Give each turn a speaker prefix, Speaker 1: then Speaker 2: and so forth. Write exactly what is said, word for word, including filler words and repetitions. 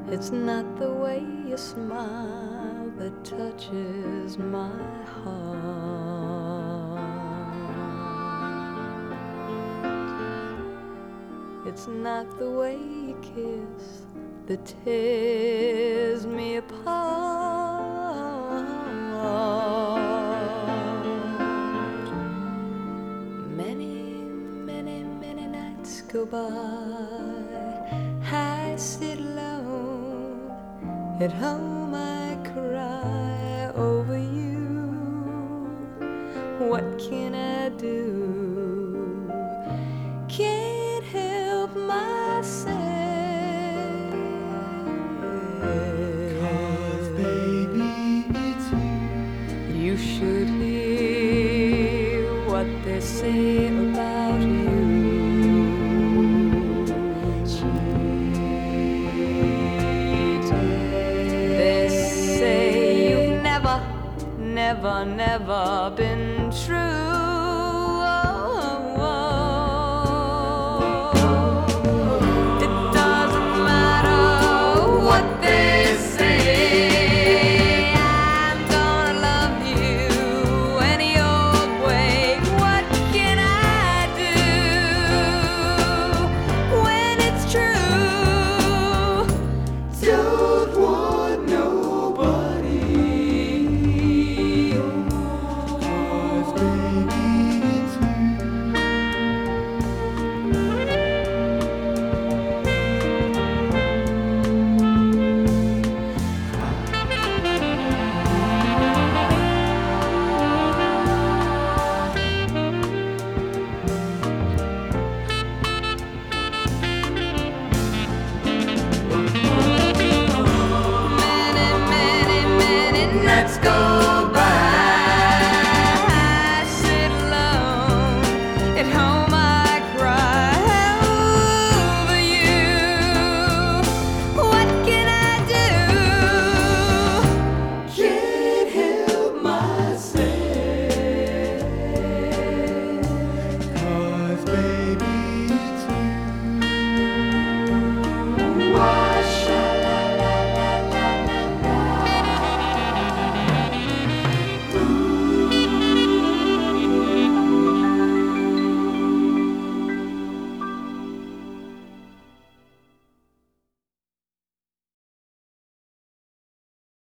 Speaker 1: It's not the way you smile that touches my heart. It's not the way you kiss that tears me apart. Many, many, many nights go by, I sit alone, at home I cry over you. What can I do? Can't help myself.
Speaker 2: 'Cause baby, it's you.
Speaker 1: You should hear what they say about you. They say you've never, never, never been true.